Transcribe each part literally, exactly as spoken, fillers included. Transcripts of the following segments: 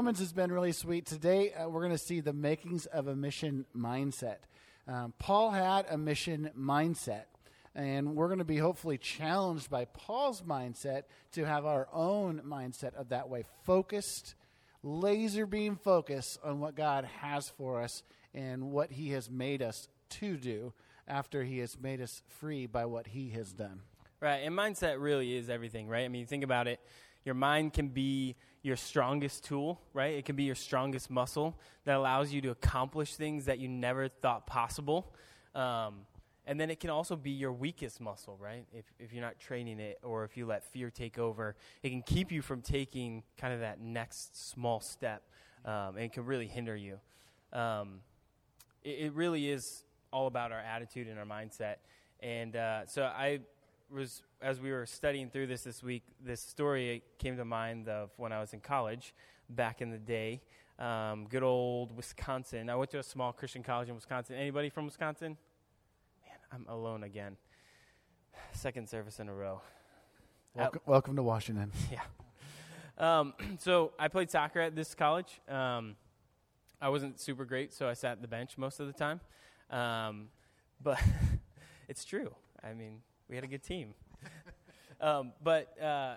Romans has been really sweet. Today, uh, we're going to see the makings of a mission mindset. Um, Paul had a mission mindset, and we're going to be hopefully challenged by Paul's mindset to have our own mindset of that way, focused, laser beam focus on what God has for us and what he has made us to do after he has made us free by what he has done. Right, and mindset really is everything, right? I mean, think about it. Your mind can be your strongest tool, right? It can be your strongest muscle that allows you to accomplish things that you never thought possible. Um, and then it can also be your weakest muscle, right? If if you're not training it, or if you let fear take over, it can keep you from taking kind of that next small step, um, and it can really hinder you. Um, it, it really is all about our attitude and our mindset. And uh, so I was, as we were studying through this this week, this story came to mind of when I was in college back in the day. Um, good old Wisconsin. I went to a small Christian college in Wisconsin. Anybody from Wisconsin? Man, I'm alone again. Second service in a row. Welcome, uh, welcome to Washington. Yeah. Um, so I played soccer at this college. Um, I wasn't super great, so I sat at the bench most of the time. Um, but it's true. I mean, we had a good team. um, but uh,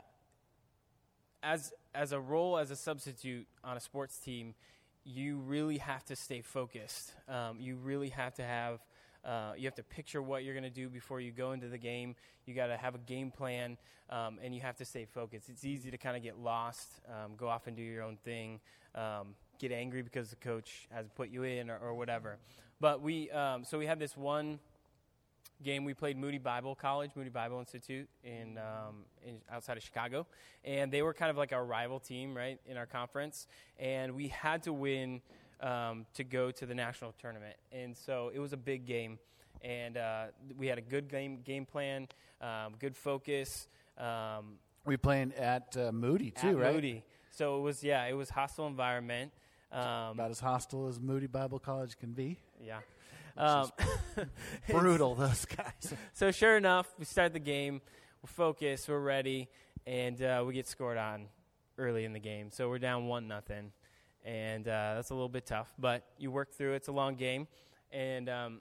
as as a role, as a substitute on a sports team, you really have to stay focused. Um, you really have to have, uh, you have to picture what you're going to do before you go into the game. You got to have a game plan, um, and you have to stay focused. It's easy to kind of get lost, um, go off and do your own thing, um, get angry because the coach hasn't put you in or, or whatever. But we, um, so we had this one game. We played Moody Bible College, Moody Bible Institute in, um, in outside of Chicago, and they were kind of like our rival team, right, in our conference. And we had to win um, to go to the national tournament, and so it was a big game. And uh, we had a good game game plan, um, good focus. Um, we playing at uh, Moody too, at right? Moody. So it was, yeah, it was hostile environment. Um, About as hostile as Moody Bible College can be. Yeah. Um, brutal, those guys. So sure enough, we start the game. We're focused. We're ready. And uh, we get scored on early in the game. So we're down one nothing. And uh, that's a little bit tough. But you work through it. It's a long game. And um,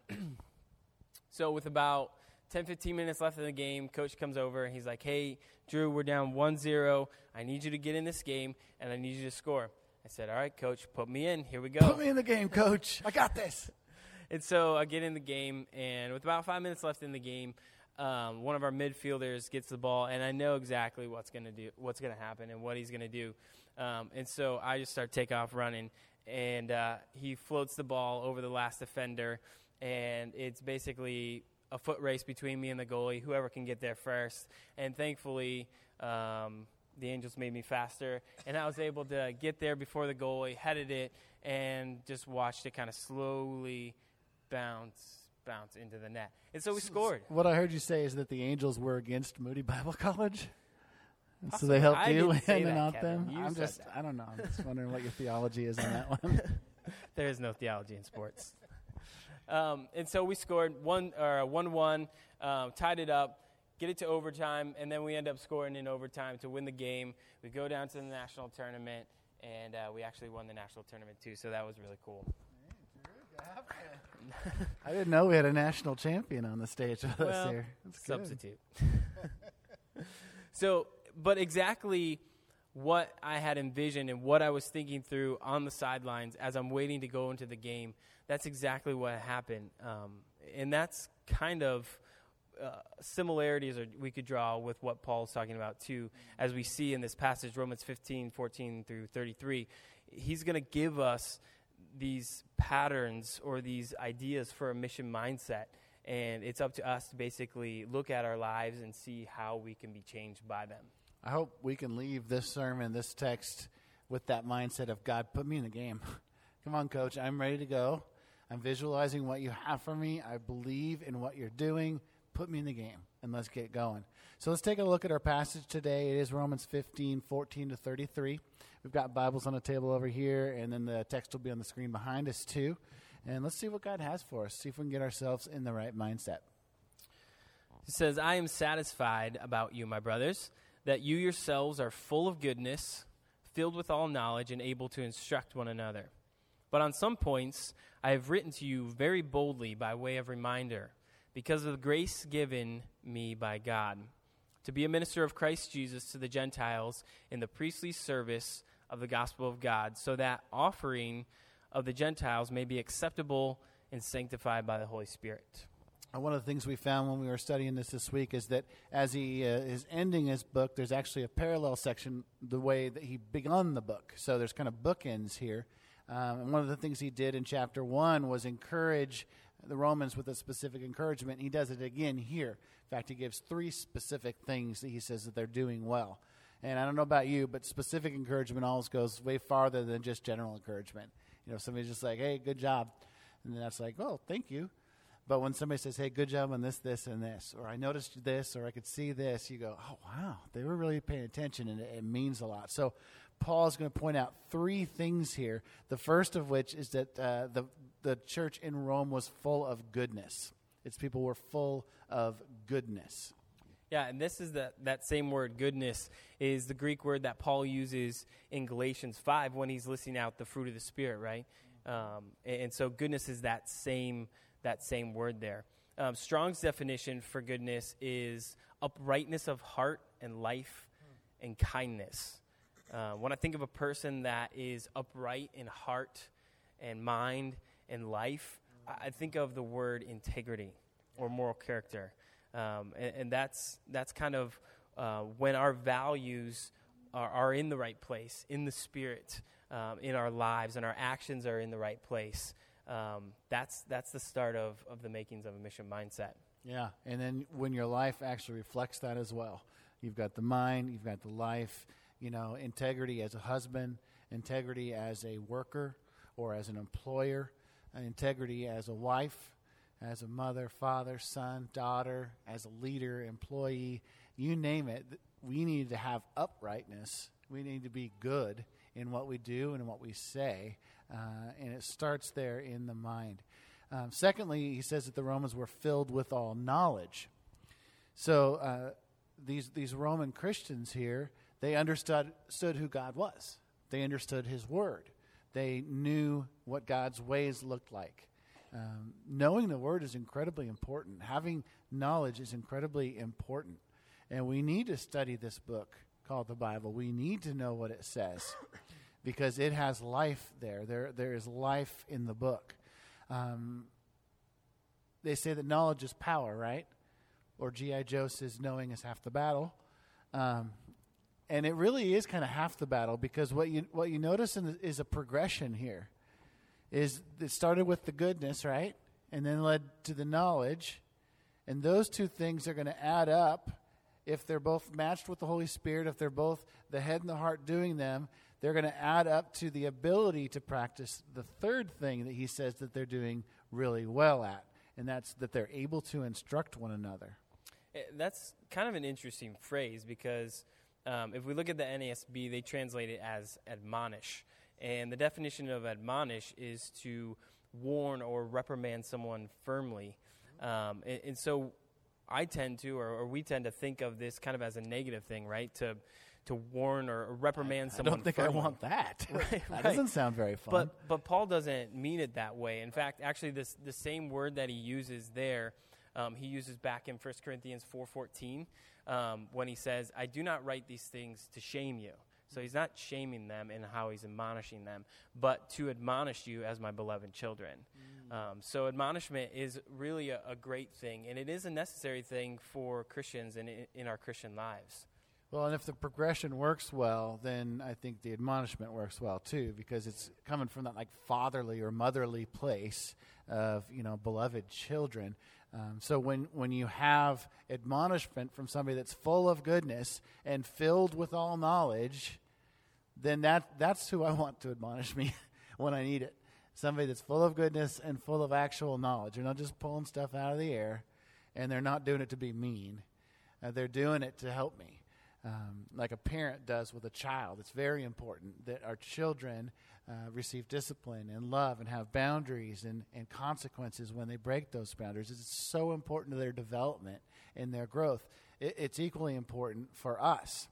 so with about ten, fifteen minutes left in the game, coach comes over. And he's like, hey, Drew, we're down one zero. I need you to get in this game, and I need you to score. I said, all right, coach, put me in. Here we go. Put me in the game, coach. I got this. And so I get in the game, and with about five minutes left in the game, um, one of our midfielders gets the ball, and I know exactly what's going to do, what's going to happen, and what he's going to do. Um, and so I just start take off running, and uh, he floats the ball over the last defender, and it's basically a foot race between me and the goalie, whoever can get there first. And thankfully, um, the Angels made me faster, and I was able to get there before the goalie, headed it, and just watched it kind of slowly bounce, bounce into the net. And so we scored. What I heard you say is that the Angels were against Moody Bible College, and so Awesome. they helped I you didn't say in and that, out Kevin. them. You I'm said just, that. I don't know. I'm just wondering what your theology is on that one. There is no theology in sports. Um, and so we scored one or one one, um, tied it up, get it to overtime, and then we end up scoring in overtime to win the game. We go down to the national tournament, and uh, we actually won the national tournament too. So that was really cool. I didn't know we had a national champion on the stage with well, us here. That's substitute. So, but exactly what I had envisioned and what I was thinking through on the sidelines as I'm waiting to go into the game, that's exactly what happened. Um, and that's kind of uh, similarities or we could draw with what Paul's talking about too, as we see in this passage, Romans fifteen, fourteen through thirty-three. He's going to give us these patterns or these ideas for a mission mindset, and it's up to us to basically look at our lives and see how we can be changed by them. I hope we can leave this sermon, this text, with that mindset of, God, put me in the game. Come on, Coach, I'm ready to go. I'm visualizing what you have for me. I believe in what you're doing. Put me in the game, and let's get going. So let's take a look at our passage today. It is Romans fifteen, fourteen to thirty-three. We've got Bibles on the table over here, and then the text will be on the screen behind us too. And let's see what God has for us, see if we can get ourselves in the right mindset. It says, I am satisfied about you, my brothers, that you yourselves are full of goodness, filled with all knowledge and able to instruct one another. But on some points I have written to you very boldly by way of reminder, because of the grace given me by God, to be a minister of Christ Jesus to the Gentiles in the priestly service of the gospel of God, so that offering of the Gentiles may be acceptable and sanctified by the Holy Spirit. One of the things we found when we were studying this this week is that as he uh, is ending his book, there's actually a parallel section the way that he begun the book. So there's kind of bookends here. Um, and one of the things he did in chapter one was encourage the Romans with a specific encouragement. He does it again here. In fact, he gives three specific things that he says that they're doing well. And I don't know about you, but specific encouragement always goes way farther than just general encouragement. You know, somebody's just like, hey, good job. And then that's like, oh, thank you. But when somebody says, hey, good job on this, this, and this, or I noticed this, or I could see this, you go, oh, wow, they were really paying attention, and it, it means a lot. So Paul is going to point out three things here, the first of which is that uh, the, the church in Rome was full of goodness. Its people were full of goodness. Yeah, and this is the, that same word, goodness, is the Greek word that Paul uses in Galatians five when he's listing out the fruit of the Spirit, right? Um, and, and so goodness is that same that same word there. Um, Strong's definition for goodness is uprightness of heart and life and kindness. Uh, when I think of a person that is upright in heart and mind and life, I, I think of the word integrity or moral character. Um, and, and that's that's kind of uh, when our values are, are in the right place, in the Spirit, um, in our lives, and our actions are in the right place. Um, that's that's the start of, of the makings of a mission mindset. Yeah, and then when your life actually reflects that as well. You've got the mind, you've got the life, you know, integrity as a husband, integrity as a worker or as an employer, uh, integrity as a wife, as a mother, father, son, daughter, as a leader, employee, you name it. We need to have uprightness. We need to be good in what we do and in what we say. Uh, and it starts there in the mind. Um, secondly, he says that the Romans were filled with all knowledge. So uh, these these Roman Christians here, they understood, understood who God was. They understood his word. They knew what God's ways looked like. Um, knowing the word is incredibly important. Having knowledge is incredibly important. And we need to study this book called the Bible. We need to know what it says, because it has life there. There, there is life in the book. Um, they say that knowledge is power, right? Or G I. Joe says knowing is half the battle. Um, and it really is kind of half the battle, because what you what you notice in the, is a progression here. Is it started with the goodness, right? And then led to the knowledge. And those two things are going to add up. If they're both matched with the Holy Spirit, if they're both the head and the heart doing them, they're going to add up to the ability to practice the third thing that he says that they're doing really well at, and that's that they're able to instruct one another. That's kind of an interesting phrase, because um, if we look at the N A S B, they translate it as admonish. And the definition of admonish is to warn or reprimand someone firmly. Um, and, and so I tend to, or, or we tend to think of this kind of as a negative thing, right? To to warn or reprimand I, someone. I don't think firmly. I want that. Right, that right. doesn't sound very fun. But but Paul doesn't mean it that way. In fact, actually, this the same word that he uses there, um, he uses back in First Corinthians four fourteen um, when he says, "I do not write these things to shame you." So he's not shaming them in how he's admonishing them, but to admonish you as my beloved children. Mm. Um, so admonishment is really a, a great thing, and it is a necessary thing for Christians in, in our Christian lives. Well, and if the progression works well, then I think the admonishment works well too, because it's coming from that like fatherly or motherly place of, you know, beloved children. Um, so when, when you have admonishment from somebody that's full of goodness and filled with all knowledge, then that that's who I want to admonish me when I need it. Somebody that's full of goodness and full of actual knowledge. They're not just pulling stuff out of the air, and they're not doing it to be mean. Uh, they're doing it to help me. Um, like a parent does with a child. It's very important that our children uh, receive discipline and love and have boundaries and, and consequences when they break those boundaries. It's so important to their development and their growth. It, it's equally important for us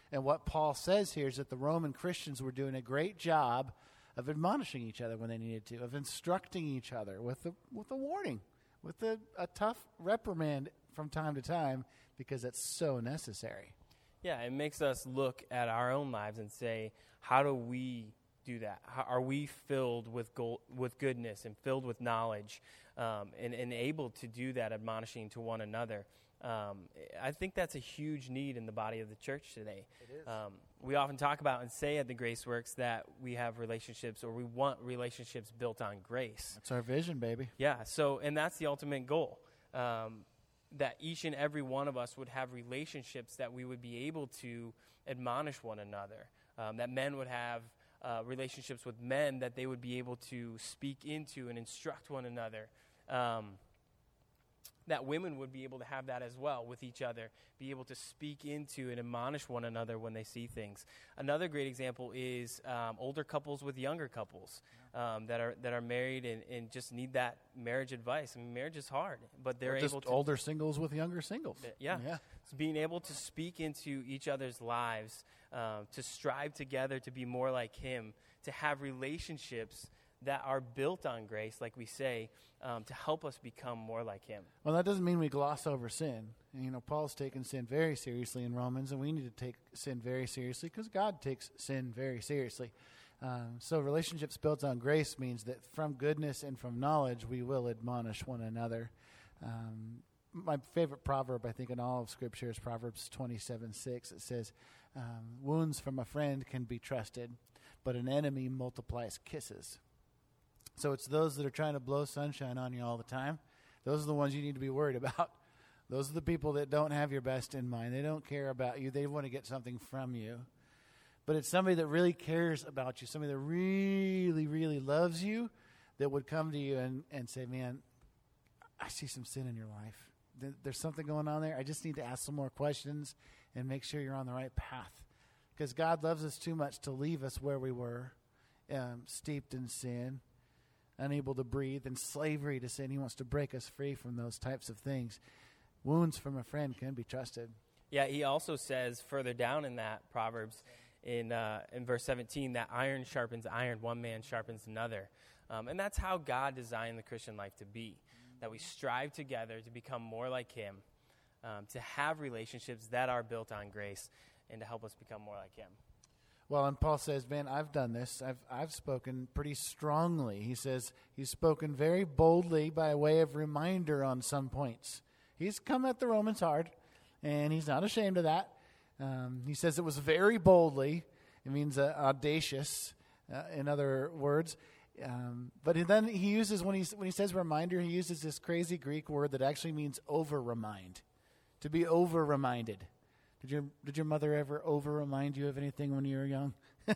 And what Paul says here is that the Roman Christians were doing a great job of admonishing each other when they needed to, of instructing each other with a, with a warning, with a, a tough reprimand from time to time, because it's so necessary. Yeah, it makes us look at our own lives and say, how do we do that? How, are we filled with gold, with goodness and filled with knowledge, um, and, and able to do that admonishing to one another? Um, I think that's a huge need in the body of the church today. It is. Um, we often talk about and say at the Grace Works that we have relationships, or we want relationships built on grace. That's our vision, baby. Yeah, so, and that's the ultimate goal, um, that each and every one of us would have relationships that we would be able to admonish one another, um, that men would have uh, relationships with men that they would be able to speak into and instruct one another, um, that women would be able to have that as well with each other, be able to speak into and admonish one another when they see things. Another great example is um, older couples with younger couples um, that are that are married and, and just need that marriage advice. I mean, marriage is hard, but they're Or just able to older singles with younger singles. yeah, yeah. So being able to speak into each other's lives, um, to strive together to be more like Him, to have relationships that are built on grace, like we say, um, to help us become more like Him. Well, that doesn't mean we gloss over sin. And, you know, Paul's taken sin very seriously in Romans, and we need to take sin very seriously because God takes sin very seriously. Um, so relationships built on grace means that from goodness and from knowledge, we will admonish one another. Um, my favorite proverb, I think, in all of Scripture is Proverbs twenty-seven six. It says, um, wounds from a friend can be trusted, but an enemy multiplies kisses. So it's those that are trying to blow sunshine on you all the time. Those are the ones you need to be worried about. Those are the people that don't have your best in mind. They don't care about you. They want to get something from you. But it's somebody that really cares about you, somebody that really, really loves you, that would come to you and, and say, man, I see some sin in your life. Th- there's something going on there. I just need to ask some more questions and make sure you're on the right path. Because God loves us too much to leave us where we were, um, steeped in sin, unable to breathe, and slavery to sin. He wants to break us free from those types of things. Wounds from a friend can be trusted. Yeah, he also says further down in that Proverbs, in uh, in verse seventeen, that iron sharpens iron, one man sharpens another. Um, and that's how God designed the Christian life to be, that we strive together to become more like Him, um, to have relationships that are built on grace, and to help us become more like Him. Well, and Paul says, man, I've done this. I've I've spoken pretty strongly. He says he's spoken very boldly by way of reminder on some points. He's come at the Romans hard, and he's not ashamed of that. Um, he says it was very boldly. It means uh, audacious, uh, in other words. Um, but then he uses, when he, when he says reminder, he uses this crazy Greek word that actually means over-remind, to be over-reminded. Did your did your mother ever over-remind you of anything when you were young?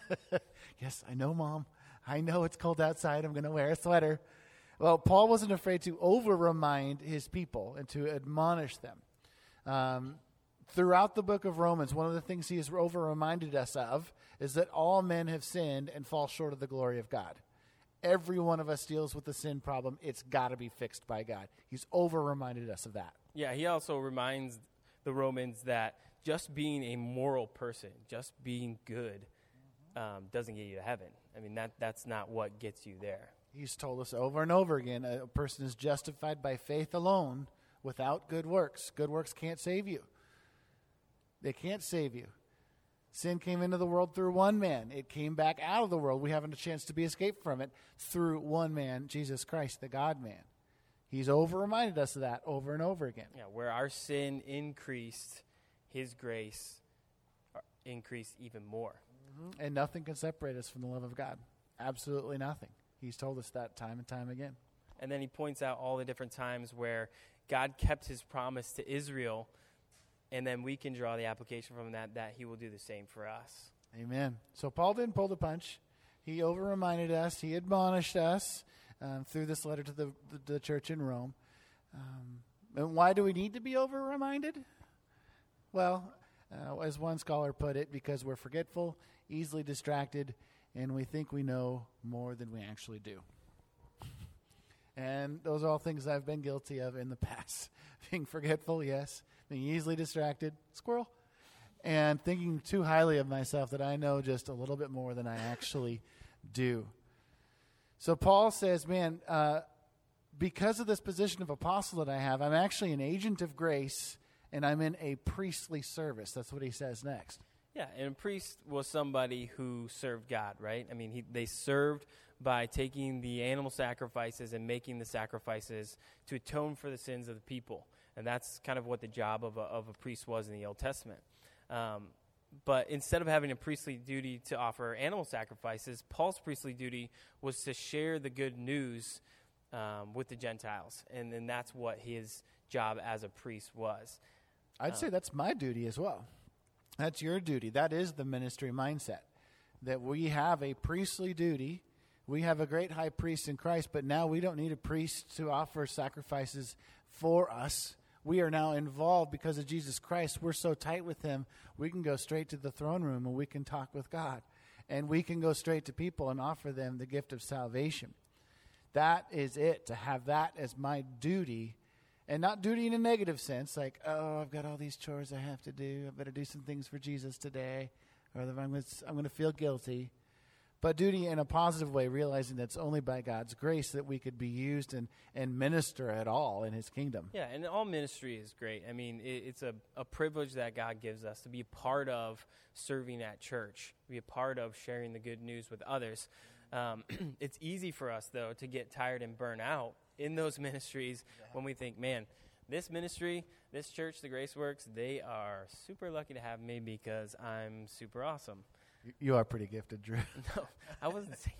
Yes, I know, Mom. I know it's cold outside. I'm going to wear a sweater. Well, Paul wasn't afraid to over-remind his people and to admonish them. Um, throughout the book of Romans, one of the things he has over-reminded us of is that all men have sinned and fall short of the glory of God. Every one of us deals with the sin problem. It's got to be fixed by God. He's over-reminded us of that. Yeah, he also reminds the Romans that just being a moral person, just being good, um, doesn't get you to heaven. I mean, that that's not what gets you there. He's told us over and over again, a person is justified by faith alone without good works. Good works can't save you. They can't save you. Sin came into the world through one man. It came back out of the world. We haven't a chance to be escaped from it through one man, Jesus Christ, the God-man. He's over-reminded us of that over and over again. Yeah, where our sin increased, His grace increased even more. Mm-hmm. And nothing can separate us from the love of God. Absolutely nothing. He's told us that time and time again. And then he points out all the different times where God kept His promise to Israel, and then we can draw the application from that that He will do the same for us. Amen. So Paul didn't pull the punch. He over-reminded us. He admonished us um, through this letter to the, the, the church in Rome. Um, and why do we need to be over-reminded? Well, uh, as one scholar put it, because we're forgetful, easily distracted, and we think we know more than we actually do. And those are all things I've been guilty of in the past. Being forgetful, yes. Being easily distracted, squirrel. and thinking too highly of myself that I know just a little bit more than I actually do. So Paul says, man, uh, because of this position of apostle that I have, I'm actually an agent of grace, and I'm in a priestly service. That's what he says next. Yeah, and a priest was somebody who served God, right? I mean, he, they served by taking the animal sacrifices and making the sacrifices to atone for the sins of the people. And that's kind of what the job of a, of a priest was in the Old Testament. Um, but instead of having a priestly duty to offer animal sacrifices, Paul's priestly duty was to share the good news um, with the Gentiles. And then that's what his job as a priest was. I'd um, say that's my duty as well. That's your duty. That is the ministry mindset, that we have a priestly duty. We have a great high priest in Christ, but now we don't need a priest to offer sacrifices for us. We are now involved because of Jesus Christ. We're so tight with him, we can go straight to the throne room and we can talk with God. And we can go straight to people and offer them the gift of salvation. That is it, to have that as my duty. And not duty in a negative sense, like, oh, I've got all these chores I have to do. I better do some things for Jesus today, or I'm going to, I'm going to feel guilty. But duty in a positive way, realizing that it's only by God's grace that we could be used and, and minister at all in his kingdom. Yeah, and all ministry is great. I mean, it, it's a, a privilege that God gives us to be a part of serving at church, be a part of sharing the good news with others. Um, it's easy for us, though, to get tired and burn out in those ministries when we think, man, this ministry, this church, the Grace Works, they are super lucky to have me because I'm super awesome. You are pretty gifted, Drew. No, I wasn't saying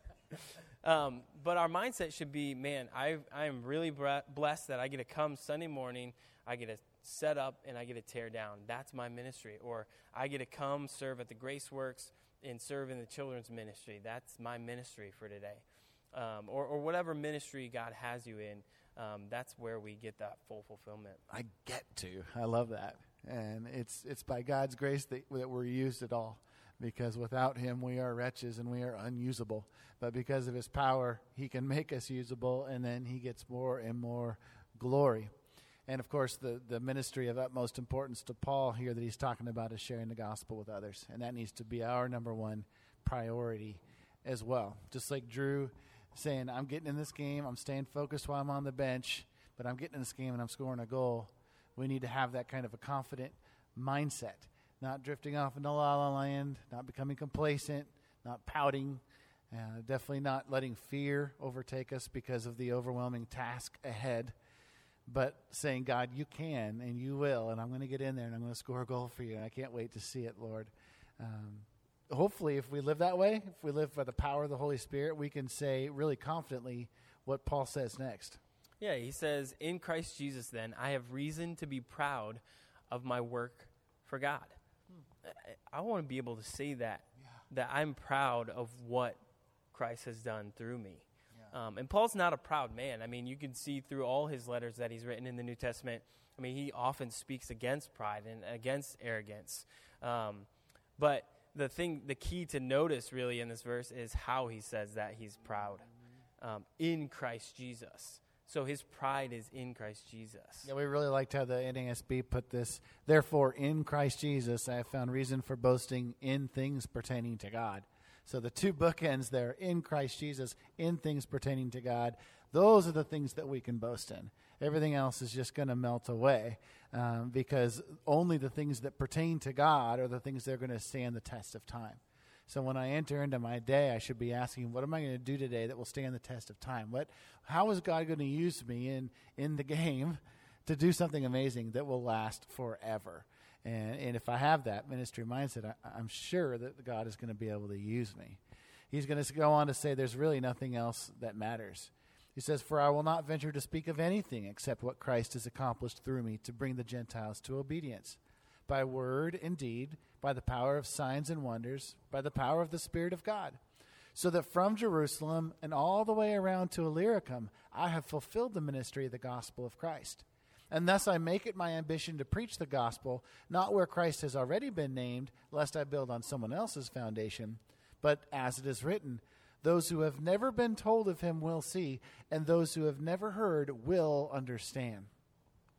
that. Um, but our mindset should be, man, I I am really blessed that I get to come Sunday morning, I get to set up, and I get to tear down. That's my ministry. Or I get to come serve at the Grace Works and serve in the children's ministry. That's my ministry for today. Um, or, or whatever ministry God has you in, um, that's where we get that full fulfillment. I get to. I love that. And it's it's by God's grace that, that we're used at all. Because without him, we are wretches and we are unusable. But because of his power, he can make us usable, and then he gets more and more glory. And, of course, the, the ministry of utmost importance to Paul here that he's talking about is sharing the gospel with others. And that needs to be our number one priority as well. Just like Drew saying, I'm getting in this game, I'm staying focused while I'm on the bench, but I'm getting in this game and I'm scoring a goal. We need to have that kind of a confident mindset. Not drifting off into la la land, not becoming complacent, not pouting, uh, definitely not letting fear overtake us because of the overwhelming task ahead, but saying, God, you can and you will, and I'm going to get in there and I'm going to score a goal for you, and I can't wait to see it, Lord. Um, hopefully, if we live that way, if we live by the power of the Holy Spirit, we can say really confidently what Paul says next. Yeah, he says, in Christ Jesus, then, I have reason to be proud of my work for God. I want to be able to say that, yeah. that I'm proud of what Christ has done through me. Yeah. Um, and Paul's not a proud man. I mean, you can see through all his letters that he's written in the New Testament, I mean, he often speaks against pride and against arrogance. Um, but the thing, the key to notice really in this verse is how he says that he's proud um, in Christ Jesus. So his pride is in Christ Jesus. Yeah, we really liked how the N A S B put this. Therefore, in Christ Jesus, I have found reason for boasting in things pertaining to God. So the two bookends there, in Christ Jesus, in things pertaining to God, those are the things that we can boast in. Everything else is just going to melt away um, because only the things that pertain to God are the things that are going to stand the test of time. So when I enter into my day, I should be asking, what am I going to do today that will stand the test of time? What, how is God going to use me in, in the game to do something amazing that will last forever? And, and if I have that ministry mindset, I, I'm sure that God is going to be able to use me. He's going to go on to say there's really nothing else that matters. He says, for I will not venture to speak of anything except what Christ has accomplished through me to bring the Gentiles to obedience. By word and deed, by the power of signs and wonders, by the power of the Spirit of God, so that from Jerusalem and all the way around to Illyricum, I have fulfilled the ministry of the gospel of Christ. And thus I make it my ambition to preach the gospel, not where Christ has already been named, lest I build on someone else's foundation, but as it is written, those who have never been told of him will see, and those who have never heard will understand.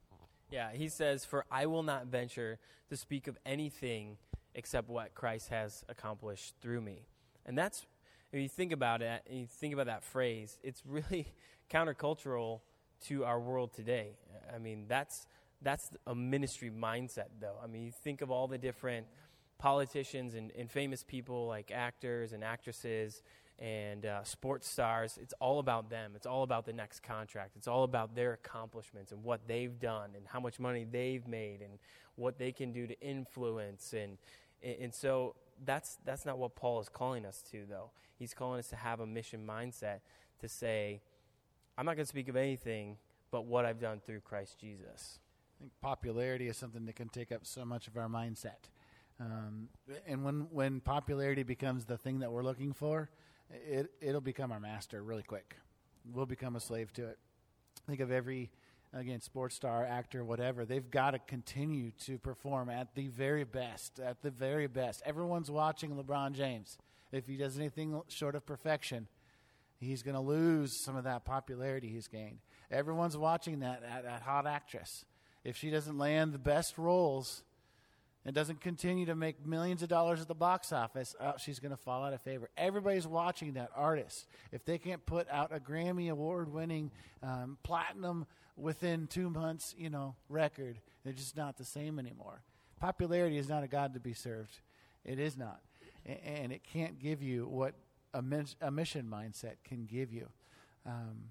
Yeah, he says, "For I will not venture to speak of anything except what Christ has accomplished through me." And that's, if you think about it, and you think about that phrase, it's really countercultural to our world today. I mean, that's that's a ministry mindset, though. I mean, you think of all the different politicians and, and famous people like actors and actresses and uh, sports stars. It's all about them. It's all about the next contract. It's all about their accomplishments and what they've done and how much money they've made and what they can do to influence. And and so that's that's not what Paul is calling us to, though. He's calling us to have a mission mindset, to say, I'm not going to speak of anything but what I've done through Christ Jesus. I think popularity is something that can take up so much of our mindset. Um, and when when popularity becomes the thing that we're looking for, it, it'll become our master really quick. We'll become a slave to it. Think of every, again, sports star, actor, whatever. They've got to continue to perform at the very best, at the very best. Everyone's watching LeBron James. If he does anything short of perfection, he's going to lose some of that popularity he's gained. Everyone's watching that, that, that hot actress. If she doesn't land the best roles and doesn't continue to make millions of dollars at the box office, oh, she's going to fall out of favor. Everybody's watching that artist. If they can't put out a Grammy award-winning um, platinum within two months, you know, record, they're just not the same anymore. Popularity is not a God to be served. It is not. A- and it can't give you what a, min- a mission mindset can give you. Um,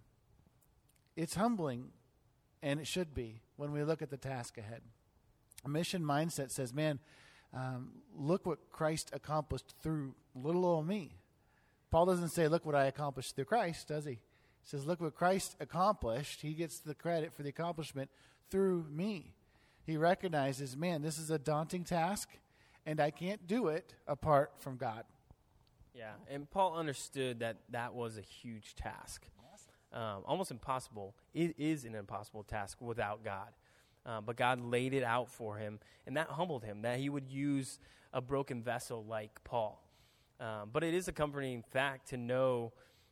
it's humbling, and it should be, when we look at the task ahead. A mission mindset says, man, um, look what Christ accomplished through little old me. Paul doesn't say, look what I accomplished through Christ, does he? He says, look what Christ accomplished. He gets the credit for the accomplishment through me. He recognizes, man, this is a daunting task, and I can't do it apart from God. Yeah, and Paul understood that that was a huge task. Um, almost impossible. It is an impossible task without God. Uh, but God laid it out for him, and that humbled him, that he would use a broken vessel like Paul. Um, but it is a comforting fact to know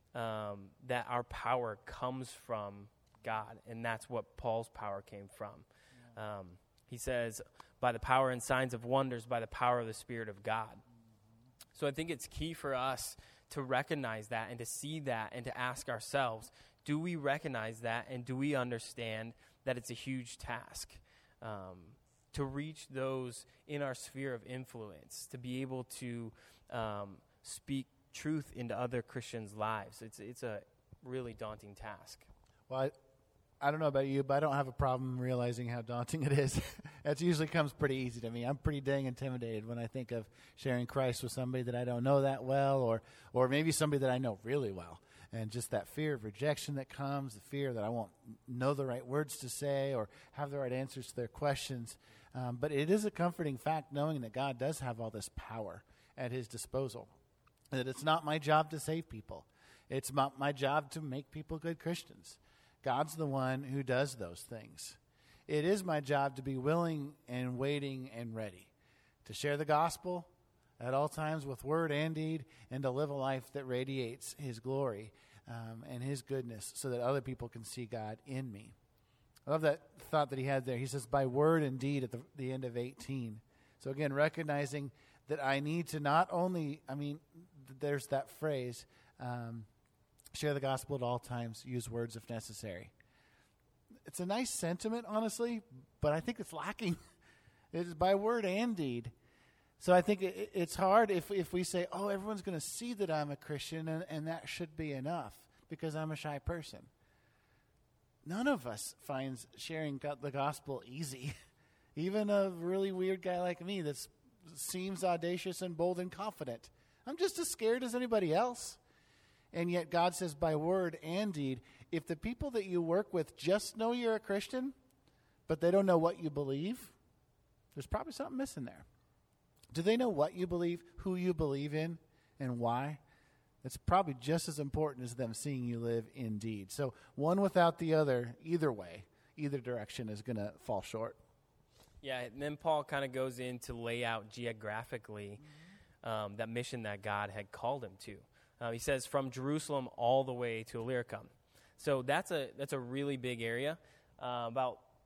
um, that our power comes from God, and that's what Paul's power came from. Yeah. Um, he says, by the power and signs of wonders, by the power of the Spirit of God. Mm-hmm. So I think it's key for us to recognize that and to see that and to ask ourselves, do we recognize that, and do we understand that it's a huge task um, to reach those in our sphere of influence, to be able to um, speak truth into other Christians' lives. It's it's a really daunting task. Well, I, I don't know about you, but I don't have a problem realizing how daunting it is. That usually comes pretty easy to me. I'm pretty dang intimidated when I think of sharing Christ with somebody that I don't know that well, or or maybe somebody that I know really well. And just that fear of rejection that comes, the fear that I won't know the right words to say or have the right answers to their questions. Um, but it is a comforting fact knowing that God does have all this power at his disposal. That it's not my job to save people. It's not my job to make people good Christians. God's the one who does those things. It is my job to be willing and waiting and ready to share the gospel at all times with word and deed, and to live a life that radiates his glory um, and his goodness so that other people can see God in me. I love that thought that he had there. He says, by word and deed at the, the end of eighteen. So again, recognizing that I need to not only, I mean, th- there's that phrase, um, share the gospel at all times, use words if necessary. It's a nice sentiment, honestly, but I think it's lacking. It is by word and deed. So I think it, it's hard if if we say, oh, everyone's going to see that I'm a Christian, and, and that should be enough because I'm a shy person. None of us finds sharing the gospel easy. Even a really weird guy like me that seems audacious and bold and confident. I'm just as scared as anybody else. And yet God says by word and deed, if the people that you work with just know you're a Christian, but they don't know what you believe, there's probably something missing there. Do they know what you believe, who you believe in, and why? It's probably just as important as them seeing you live in deed. So one without the other, either way, either direction is going to fall short. Yeah, and then Paul kind of goes in to lay out geographically um, that mission that God had called him to. Uh, he says from Jerusalem all the way to Illyricum. So that's a that's a really big area. Uh, about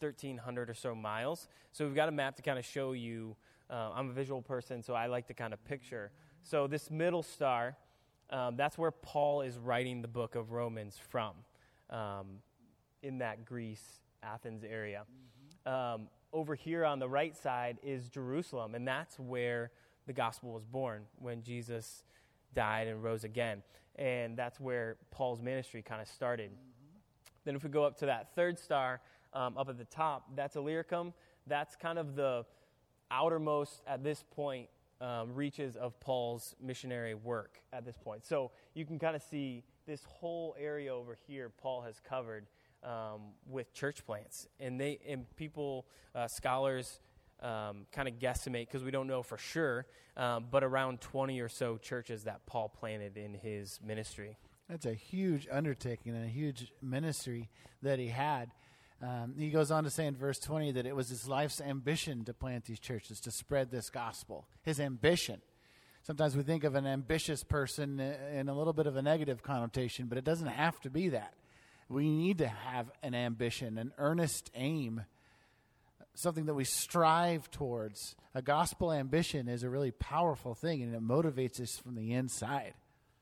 thirteen hundred or so miles. So we've got a map to kind of show you. Uh, I'm a visual person, so I like to kind of picture. So this middle star, um, that's where Paul is writing the book of Romans from, um, in that Greece, Athens area. Mm-hmm. Um, over here on the right side is Jerusalem, and that's where the gospel was born, when Jesus died and rose again. And that's where Paul's ministry kind of started. Mm-hmm. Then if we go up to that third star, um, up at the top, that's Illyricum. That's kind of the outermost, at this point, um, reaches of Paul's missionary work at this point. So you can kind of see this whole area over here Paul has covered um, with church plants. And they and people, uh, scholars, um, kind of guesstimate, because we don't know for sure, um, but around twenty or so churches that Paul planted in his ministry. That's a huge undertaking and a huge ministry that he had. Um, he goes on to say in verse twenty that it was his life's ambition to plant these churches, to spread this gospel. His ambition. Sometimes we think of an ambitious person in a little bit of a negative connotation, but it doesn't have to be that. We need to have an ambition, an earnest aim, something that we strive towards. A gospel ambition is a really powerful thing, and it motivates us from the inside.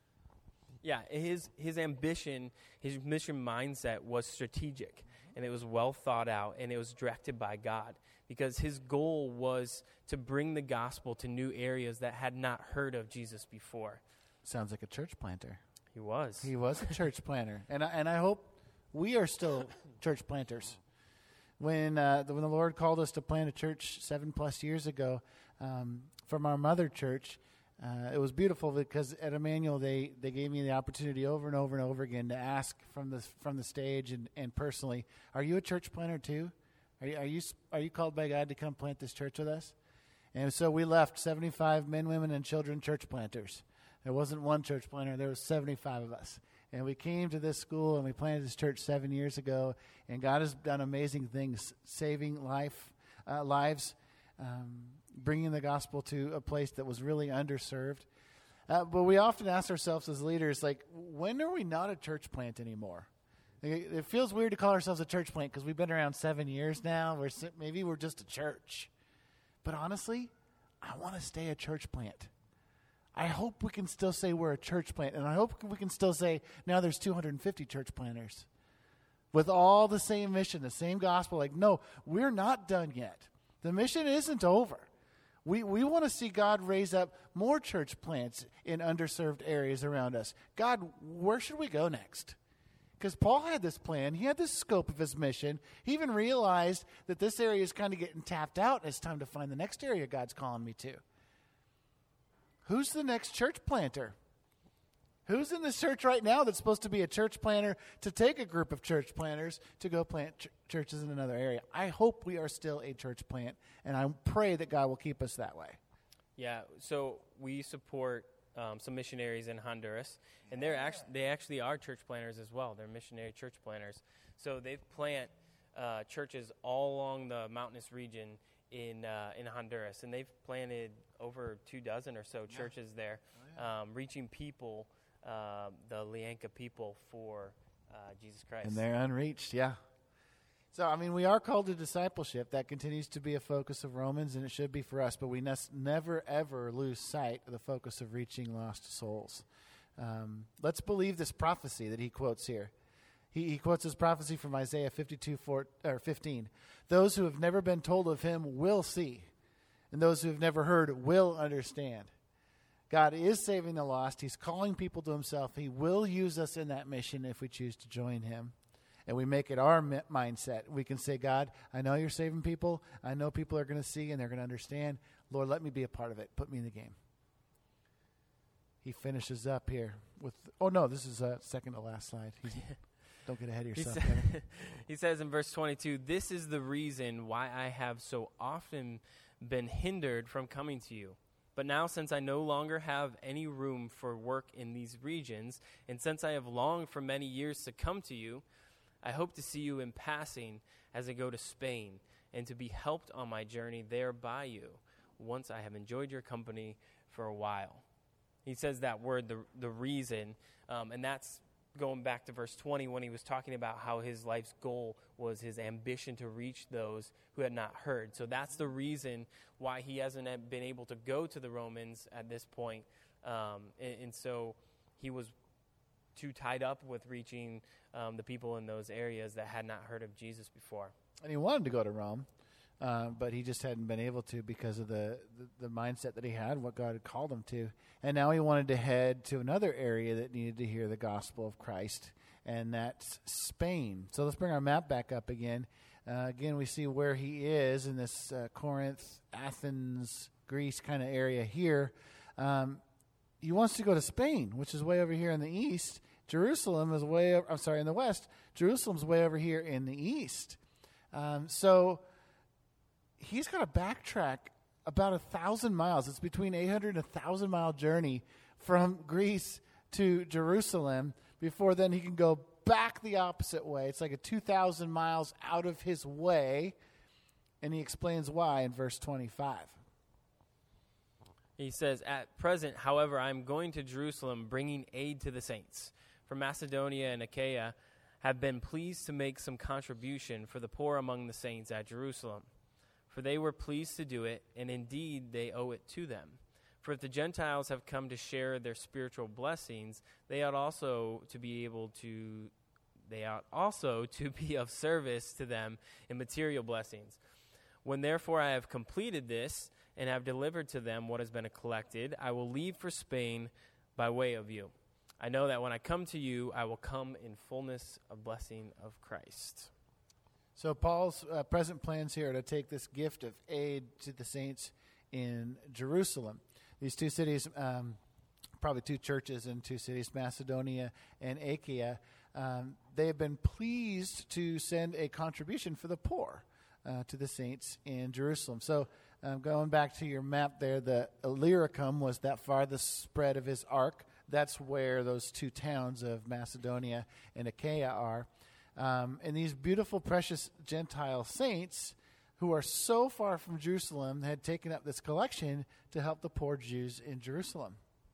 Yeah, his his ambition, his mission mindset was strategic, and it was well thought out, and it was directed by God, because his goal was to bring the gospel to new areas that had not heard of Jesus before. Sounds like a church planter. He was. He was a church planter, and I, and I hope we are still church planters. When uh, the, when the Lord called us to plant a church seven plus years ago, um, from our mother church, uh, it was beautiful because at Emmanuel they, they gave me the opportunity over and over and over again to ask from the from the stage and, and personally, are you a church planter too? Are you, are you are you called by God to come plant this church with us? And so we left seventy-five men, women, and children church planters. There wasn't one church planter; there was seventy-five of us. And we came to this school and we planted this church seven years ago. And God has done amazing things, saving life, uh, lives, um, bringing the gospel to a place that was really underserved. Uh, but we often ask ourselves as leaders, like, when are we not a church plant anymore? It, it feels weird to call ourselves a church plant because we've been around seven years now. We're, maybe we're just a church. But honestly, I want to stay a church plant. I hope we can still say we're a church plant, and I hope we can still say now there's two hundred fifty church planters with all the same mission, the same gospel. Like, no, we're not done yet. The mission isn't over. We we want to see God raise up more church plants in underserved areas around us. God, where should we go next? Because Paul had this plan. He had this scope of his mission. He even realized that this area is kind of getting tapped out, and it's time to find the next area God's calling me to. Who's the next church planter? Who's in this church right now that's supposed to be a church planter to take a group of church planters to go plant ch- churches in another area? I hope we are still a church plant, and I pray that God will keep us that way. Yeah, so we support um, some missionaries in Honduras, and they're actually they actually are church planters as well. They're missionary church planters. So they plant uh, churches all along the mountainous region in uh, in Honduras, and they've planted over two dozen or so churches yeah. there, oh, yeah. um, reaching people, uh, the Lianca people, for uh, Jesus Christ. And they're unreached, yeah. So, I mean, we are called to discipleship. That continues to be a focus of Romans, and it should be for us, but we must never, ever lose sight of the focus of reaching lost souls. Um, let's believe this prophecy that he quotes here. He, he quotes his prophecy from Isaiah fifty-two, four, or fifteen. Those who have never been told of him will see, and those who have never heard will understand. God is saving the lost. He's calling people to himself. He will use us in that mission if we choose to join him. And we make it our mi- mindset. We can say, God, I know you're saving people. I know people are going to see and they're going to understand. Lord, let me be a part of it. Put me in the game. He finishes up here with, oh no, this is a second to last slide. He's, don't get ahead of yourself. He, sa- he says in verse twenty-two, this is the reason why I have so often been hindered from coming to you. But now, since I no longer have any room for work in these regions, and since I have longed for many years to come to you, I hope to see you in passing as I go to Spain, and to be helped on my journey there by you, once I have enjoyed your company for a while. He says that word, the the reason, um, and that's going back to verse twenty when he was talking about how his life's goal was his ambition to reach those who had not heard. So that's the reason why he hasn't been able to go to the Romans at this point. Um, and, and so he was too tied up with reaching um, the people in those areas that had not heard of Jesus before. And he wanted to go to Rome, uh, but he just hadn't been able to because of the, the, the mindset that he had, what God had called him to. And now he wanted to head to another area that needed to hear the gospel of Christ, and that's Spain. So let's bring our map back up again. Uh, again, we see where he is in this uh, Corinth, Athens, Greece kind of area here. Um, he wants to go to Spain, which is way over here in the east. Jerusalem is way over, I'm sorry, in the west. Jerusalem's way over here in the east. Um, so he's got to backtrack about a thousand miles. It's between eight hundred and a thousand mile journey from Greece to Jerusalem before then he can go back the opposite way. It's like a two thousand miles out of his way. And he explains why in verse twenty-five. He says, at present, however, I am going to Jerusalem, bringing aid to the saints. From Macedonia and Achaia have been pleased to make some contribution for the poor among the saints at Jerusalem. For they were pleased to do it, and indeed they owe it to them. For if the Gentiles have come to share their spiritual blessings, they ought also to be able to, they ought also to be of service to them in material blessings. When therefore I have completed this, and have delivered to them what has been collected, I will leave for Spain by way of you. I know that when I come to you, I will come in fullness of blessing of Christ. So Paul's uh, present plans here are to take this gift of aid to the saints in Jerusalem. These two cities, um, probably two churches in two cities, Macedonia and Achaia, um, they have been pleased to send a contribution for the poor uh, to the saints in Jerusalem. So um, going back to your map there, the Illyricum was that farthest spread of his arc. That's where those two towns of Macedonia and Achaia are. Um, and these beautiful, precious Gentile saints who are so far from Jerusalem had taken up this collection to help the poor Jews in Jerusalem.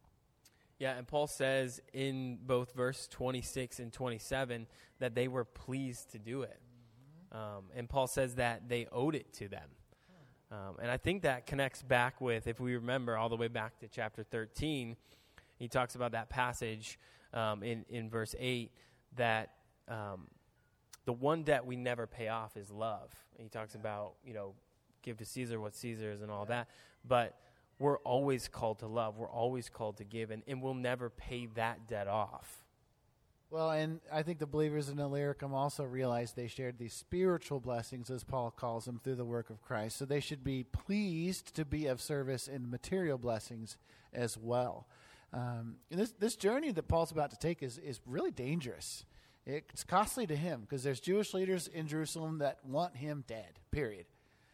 Yeah, and Paul says in both verse twenty-six and twenty-seven that they were pleased to do it. Mm-hmm. Um, and Paul says that they owed it to them. Um, and I think that connects back with, if we remember all the way back to chapter thirteen, he talks about that passage um, in, in verse eight that um, the one debt we never pay off is love. And he talks about, you know, give to Caesar what Caesar is and all that. But we're always called to love. We're always called to give, and, and we'll never pay that debt off. Well, and I think the believers in Illyricum also realized they shared these spiritual blessings, as Paul calls them, through the work of Christ. So they should be pleased to be of service in material blessings as well. Um, and this this journey that Paul's about to take is, is really dangerous. It's costly to him because there's Jewish leaders in Jerusalem that want him dead, period.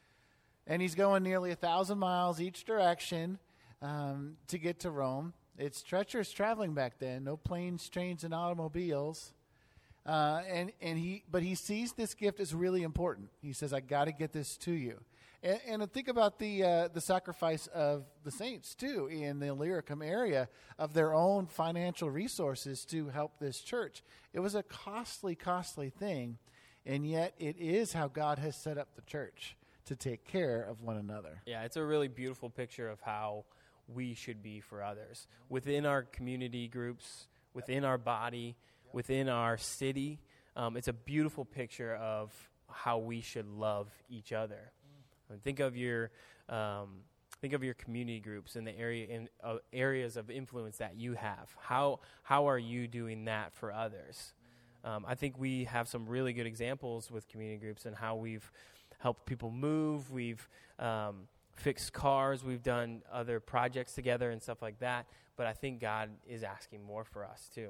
And he's going nearly a thousand miles each direction um, to get to Rome. It's treacherous traveling back then. No planes, trains, and automobiles. Uh, and and he, but he sees this gift as really important. He says, "I got to get this to you." And, and think about the uh, the sacrifice of the saints too in the Illyricum area of their own financial resources to help this church. It was a costly, costly thing, and yet it is how God has set up the church to take care of one another. Yeah, it's a really beautiful picture of how we should be for others within our community groups, within our body, within our city. Um, it's a beautiful picture of how we should love each other. And think of your um, think of your community groups and the area in uh, areas of influence that you have. How how are you doing that for others? Um, I think we have some really good examples with community groups and how we've helped people move. We've um, fixed cars. We've done other projects together and stuff like that. But I think God is asking more for us too.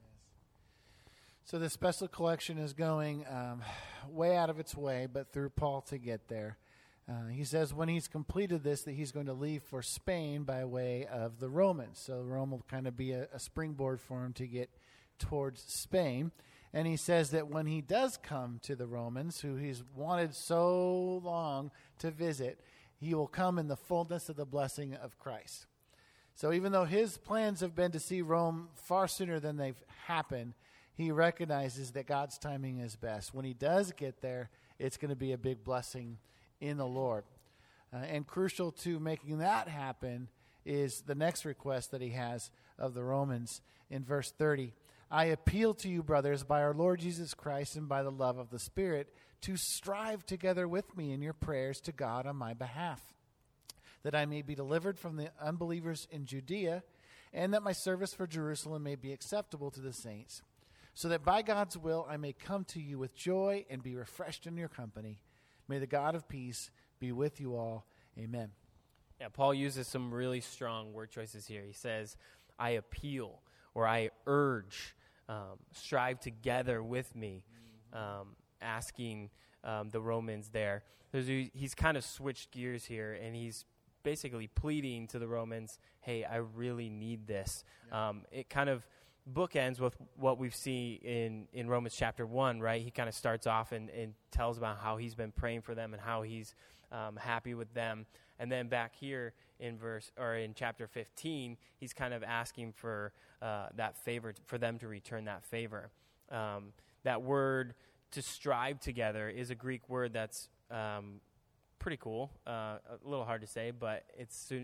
So this special collection is going um, way out of its way, but through Paul to get there. Uh, he says when he's completed this that he's going to leave for Spain by way of the Romans. So Rome will kind of be a, a springboard for him to get towards Spain. And he says that when he does come to the Romans, who he's wanted so long to visit, he will come in the fullness of the blessing of Christ. So even though his plans have been to see Rome far sooner than they've happened, he recognizes that God's timing is best. When he does get there, it's going to be a big blessing in the Lord. Uh, and crucial to making that happen is the next request that he has of the Romans in verse thirty. I appeal to you, brothers, by our Lord Jesus Christ and by the love of the Spirit, to strive together with me in your prayers to God on my behalf, that I may be delivered from the unbelievers in Judea, and that my service for Jerusalem may be acceptable to the saints, so that by God's will I may come to you with joy and be refreshed in your company. May the God of peace be with you all. Amen. Yeah, Paul uses some really strong word choices here. He says, I appeal, or I urge, um, strive together with me, um, asking um, the Romans there. He's kind of switched gears here, and he's basically pleading to the Romans, hey, I really need this. Yeah. Um, it kind of bookends with what we've seen in, in Romans chapter one, right? He kind of starts off and, and tells about how he's been praying for them and how he's um, happy with them. And then back here in verse or in chapter fifteen, he's kind of asking for uh, that favor, t- for them to return that favor. Um, that word to strive together is a Greek word that's um, pretty cool. Uh, a little hard to say, but it's sun-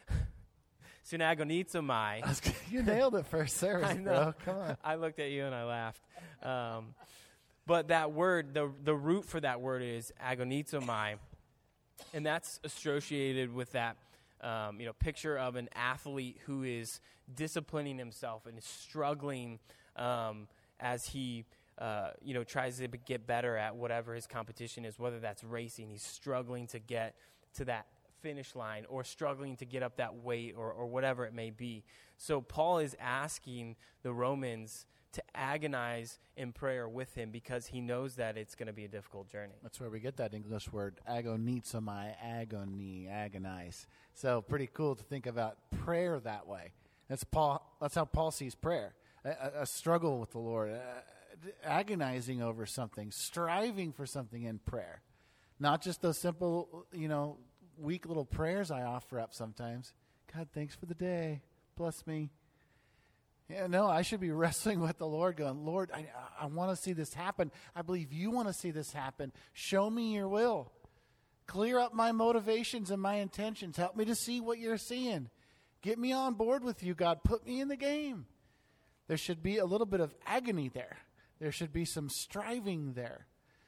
sunagonizomai. You nailed it first service, I know. bro. Come on. I looked at you and I laughed. Um, but that word, the the root for that word is agonizomai, and that's associated with that um, you know picture of an athlete who is disciplining himself and is struggling um, as he uh, you know tries to get better at whatever his competition is, whether that's racing. He's struggling to get to that finish line or struggling to get up that weight or, or whatever it may be. So Paul is asking the Romans to agonize in prayer with him because he knows that it's going to be a difficult journey. That's where we get that English word, agonizomai, agony, agonize. So pretty cool to think about prayer that way. That's Paul. That's how Paul sees prayer, a, a struggle with the Lord, uh, agonizing over something, striving for something in prayer. Not just those simple, you know, weak little prayers I offer up sometimes. God, thanks for the day. Bless me. Yeah, no, I should be wrestling with the Lord going, Lord, I, I want to see this happen. I believe you want to see this happen. Show me your will. Clear up my motivations and my intentions. Help me to see what you're seeing. Get me on board with you, God. Put me in the game. There should be a little bit of agony there. There should be some striving there.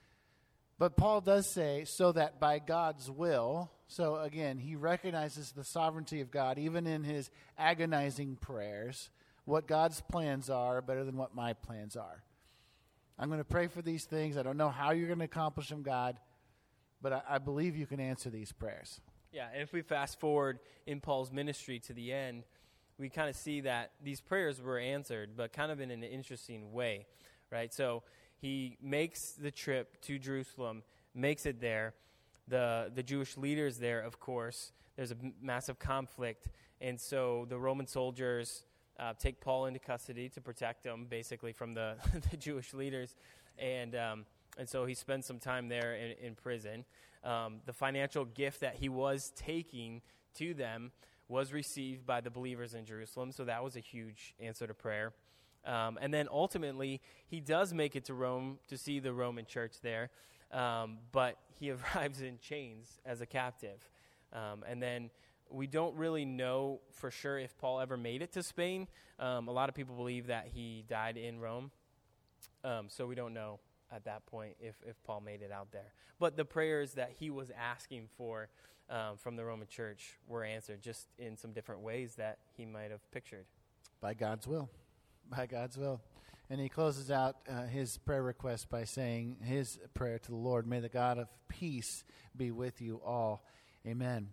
But Paul does say, so that by God's will, so again, he recognizes the sovereignty of God, even in his agonizing prayers. What God's plans are better than what my plans are. I'm going to pray for these things. I don't know how you're going to accomplish them, God, but I, I believe you can answer these prayers. Yeah, and if we fast forward in Paul's ministry to the end, we kind of see that these prayers were answered, but kind of in an interesting way, right? So he makes the trip to Jerusalem, makes it there. The the Jewish leaders there, of course, there's a m- massive conflict, and so the Roman soldiers uh, take Paul into custody to protect him, basically, from the, the Jewish leaders, and um, and so he spends some time there in, in prison. Um, the financial gift that he was taking to them was received by the believers in Jerusalem, so that was a huge answer to prayer. Um, and then ultimately, he does make it to Rome to see the Roman church there, um, but he arrives in chains as a captive. Um, and then we don't really know for sure if Paul ever made it to Spain. Um, a lot of people believe that he died in Rome, um, so we don't know at that point if, if Paul made it out there. But the prayers that he was asking for um, from the Roman church were answered just in some different ways that he might have pictured. By God's will. By God's will. And he closes out uh, his prayer request by saying his prayer to the Lord, may the God of peace be with you all. Amen.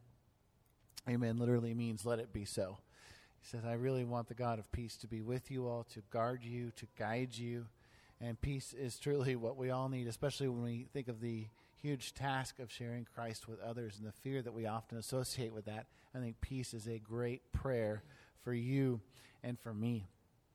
Amen literally means let it be so. He says, I really want the God of peace to be with you all, to guard you, to guide you. And peace is truly what we all need, especially when we think of the huge task of sharing Christ with others and the fear that we often associate with that. I think peace is a great prayer for you and for me.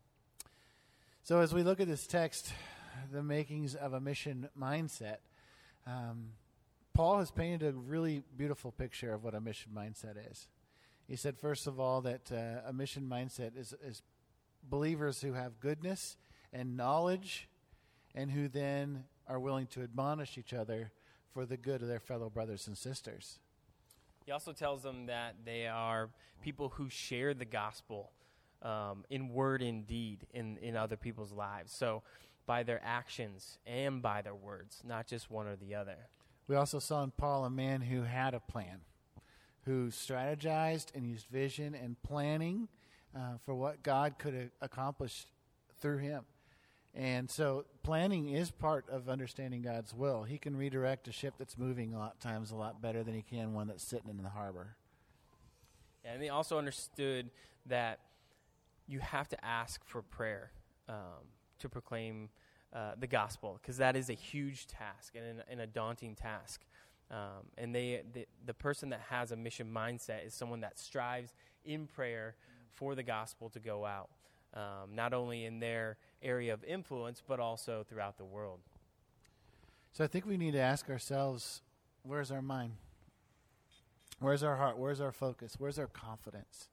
So as we look at this text, the makings of a mission mindset, um, Paul has painted a really beautiful picture of what a mission mindset is. He said, first of all, that uh, a mission mindset is, is believers who have goodness and knowledge, and who then are willing to admonish each other for the good of their fellow brothers and sisters. He also tells them that they are people who share the gospel um, in word and deed in, in other people's lives. So by their actions and by their words, not just one or the other. We also saw in Paul a man who had a plan, who strategized and used vision and planning uh, for what God could uh, accomplish through him. And so planning is part of understanding God's will. He can redirect a ship that's moving a lot of times a lot better than he can one that's sitting in the harbor. And they also understood that you have to ask for prayer um, to proclaim uh, the gospel, because that is a huge task and, and a daunting task. Um, and they, the, the person that has a mission mindset is someone that strives in prayer for the gospel to go out, um, not only in their area of influence, but also throughout the world. So I think we need to ask ourselves, where's our mind? Where's our heart? Where's our focus? Where's our confidence?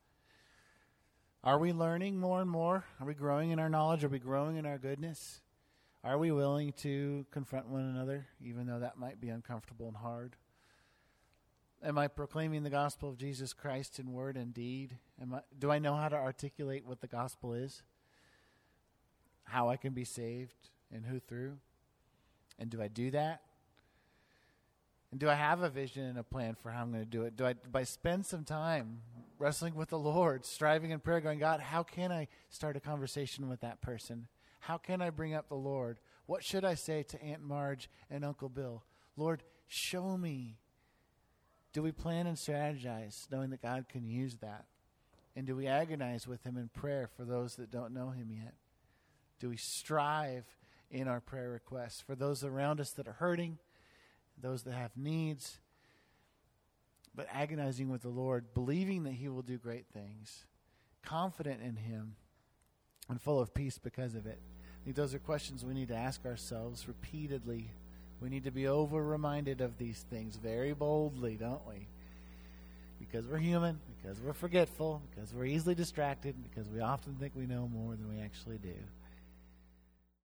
Are we learning more and more? Are we growing in our knowledge? Are we growing in our goodness? Are we willing to confront one another, even though that might be uncomfortable and hard? Am I proclaiming the gospel of Jesus Christ in word and deed? Am I, do I know how to articulate what the gospel is? How I can be saved and who through? And do I do that? And do I have a vision and a plan for how I'm going to do it? Do I, do I spend some time wrestling with the Lord, striving in prayer, going, God, how can I start a conversation with that person? How can I bring up the Lord? What should I say to Aunt Marge and Uncle Bill? Lord, show me. Do we plan and strategize, knowing that God can use that? And do we agonize with him in prayer for those that don't know him yet? Do we strive in our prayer requests for those around us that are hurting, those that have needs, but agonizing with the Lord, believing that he will do great things, confident in him, and full of peace because of it? I think those are questions we need to ask ourselves repeatedly. We need to be over-reminded of these things very boldly, don't we? Because we're human, because we're forgetful, because we're easily distracted, because we often think we know more than we actually do.